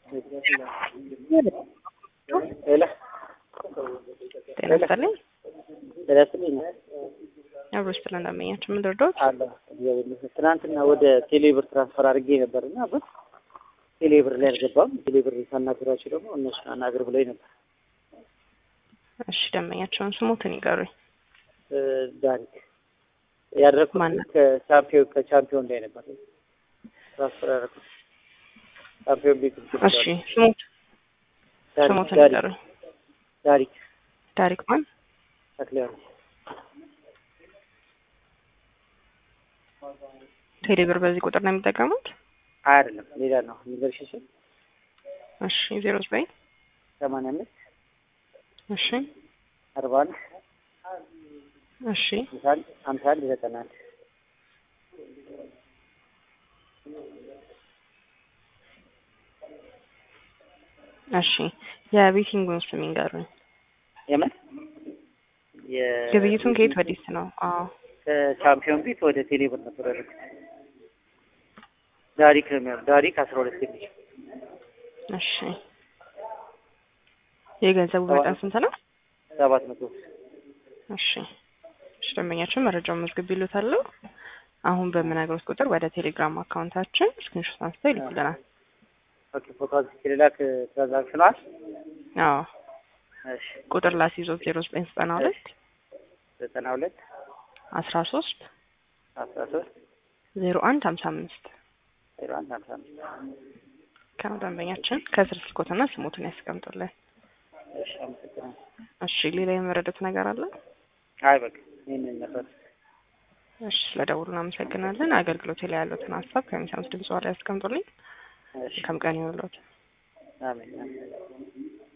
ሄሎ ጤና ይስጥልኝ። ጤና ይስጥልኝ። አብሮሽ ስለናመኛችሁ ምን ልርዳዎት? አለ ትናንትና ወደ ቴሌብር ትራንስፈር አድርጌ ነበርና ቴሌብር ላይ አልገባም። ቴሌብር ሳናግራቸው ደግሞ እነሱን አናግር ብለውኝ ነበር። እሺ ደንበኛቸውን ስሙትን ይገሩኝ። ዳሪክ ያደረኩት ከቻምፒዮን ላይ ነበር ትራንስፈር ያደረኩት ቻምፒዮን ቤት። እሺ ስሙትን ይገሩኝ። ዳሪክ ማን? ተክሊያ። ቴሌብር በዚህ ቁጥር ነው የሚጠቀሙት? አይደለም ሌላ ነው የሚገርሽሽ። እሺ 09 85 እሺ 41 እሺ 51 91 እሺ የቤቲንጉን ስም ይንገሩኝ። የምን ግብይቱን ከየት ወዲስ ነው? አዎ ከቻምፒዮን ቤት ወደ ቴሌብር ነበር ያደረኩት። ዳሪክ 12 ልጅ። እሺ የገንዘቡ መጠን ስንት ነው? 700። እሺ ደንበኛችን መረጃውን መዝግብ ይሉታል። አሁን በምነግሮት ቁጥር ወደ ቴሌግራም አካውንታችን ስክሪንሾት አንስተው ይልኩልናል። ኦኬ ፎቶ አንስቼ ልላክ ትራንዛክሽናል። አዎ እሺ ቁጥር ላስይዞት 0992 92 13 13 01 55 01 55 ከደንበኛችን ከስር ስልኮትና ስሙትን ያስቀምጡልን። እሺ አመሰግናለሁ። እሺ ሌላ የመረዳት ነገር አለ? አይ በቃ ይሄንን ነበር። እሺ ስለደውሉ እናመሰግናለን። አገልግሎት ላይ ያሉትን ሀሳብ ከሚሰሙት ድምጽ ላይ ያስቀምጡልኝ። እሺ ከምቀን ይውሉት። አሜን።